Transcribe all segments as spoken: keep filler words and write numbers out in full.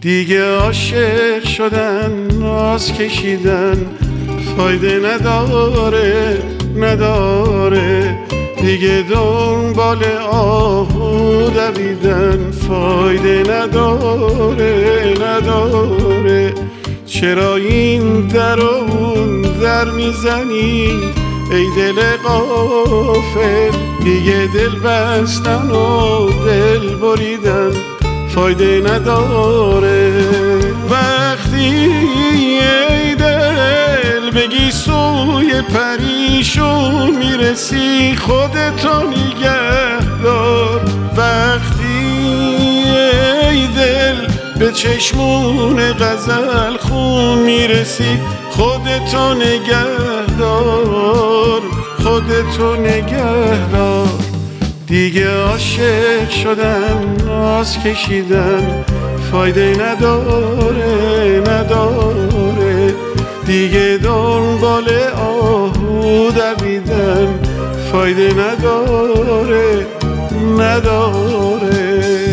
دیگه عاشق شدن، ناز کشیدن فایده نداره نداره. دیگه دنبال آهو دویدن فایده نداره نداره. چرا این در و اون در میزنی ای دل غافل؟ دیگه دل بستن و دل بریدن فایده نداره. وقتی ای دل بگی سوی پریشون میرسی خودتو نگه دار. وقتی ای دل به چشمون غزل خون میرسی خودتو نگه دار خودتو نگه دار. دیگه عاشق شدن، ناز کشیدن فایده نداره نداره. دیگه دنبال آهو دویدن فایده نداره نداره.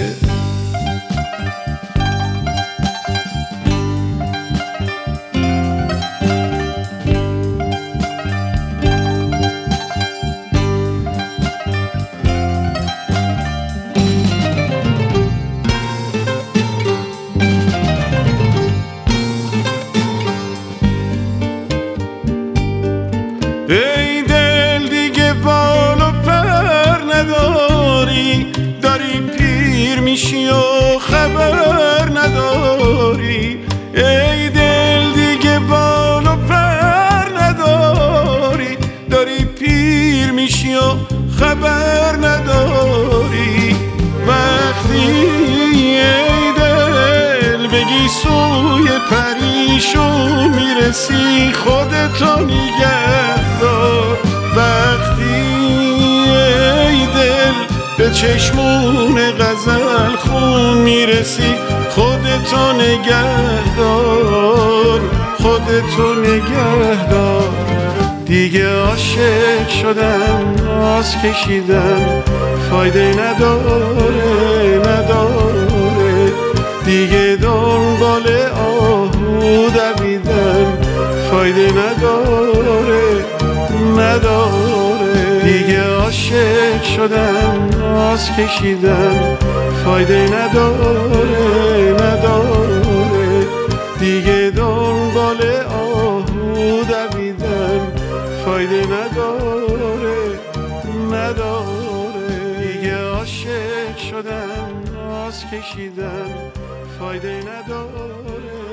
ای دل دیگه بال و پر نداری، داری پیر میشی و خبر نداری. ای دل دیگه بال و پر نداری، داری پیر میشی و خبر نداری. وقتی ای دل بگی سوی پریشون میرسی خودتو نگه دار. وقتی ای دل به چشمون غزل خون میرسی خودتو نگه دار خودتو نگه دار. دیگه عاشق شدن، ناز کشیدن فایده نداره نداره. دیگه دنبال آهو دویدن فایده نداره نداره. دیگه عاشق شدن، ناز کشیدن فایده نداره نداره. دیگه دنبال آهو دویدن فایده نداره نداره. دیگه عاشق شدن، ناز کشیدن فایده نداره